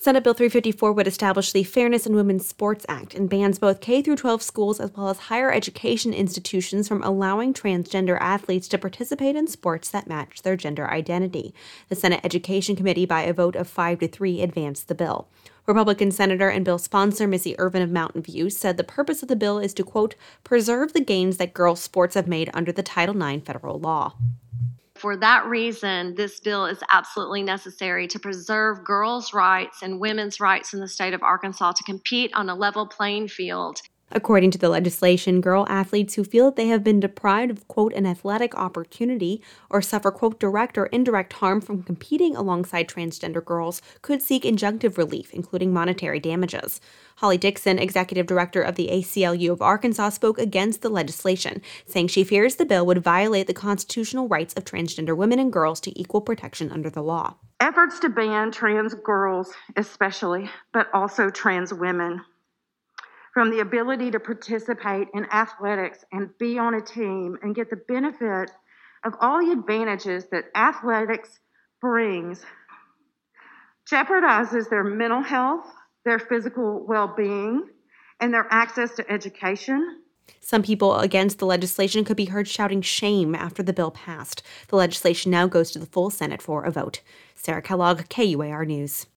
Senate Bill 354 would establish the Fairness in Women's Sports Act and bans both K-12 schools as well as higher education institutions from allowing transgender athletes to participate in sports that match their gender identity. The Senate Education Committee, by a vote of 5-3, advanced the bill. Republican Senator and bill sponsor Missy Irvin of Mountain View said the purpose of the bill is to, quote, preserve the gains that girls' sports have made under the Title IX federal law. For that reason, this bill is absolutely necessary to preserve girls' rights and women's rights in the state of Arkansas to compete on a level playing field. According to the legislation, girl athletes who feel that they have been deprived of, quote, an athletic opportunity or suffer, quote, direct or indirect harm from competing alongside transgender girls could seek injunctive relief, including monetary damages. Holly Dixon, executive director of the ACLU of Arkansas, spoke against the legislation, saying she fears the bill would violate the constitutional rights of transgender women and girls to equal protection under the law. Efforts to ban trans girls, especially, but also trans women, from the ability to participate in athletics and be on a team and get the benefit of all the advantages that athletics brings, jeopardizes their mental health, their physical well-being, and their access to education. Some people against the legislation could be heard shouting shame after the bill passed. The legislation now goes to the full Senate for a vote. Sarah Kellogg, KUAR News.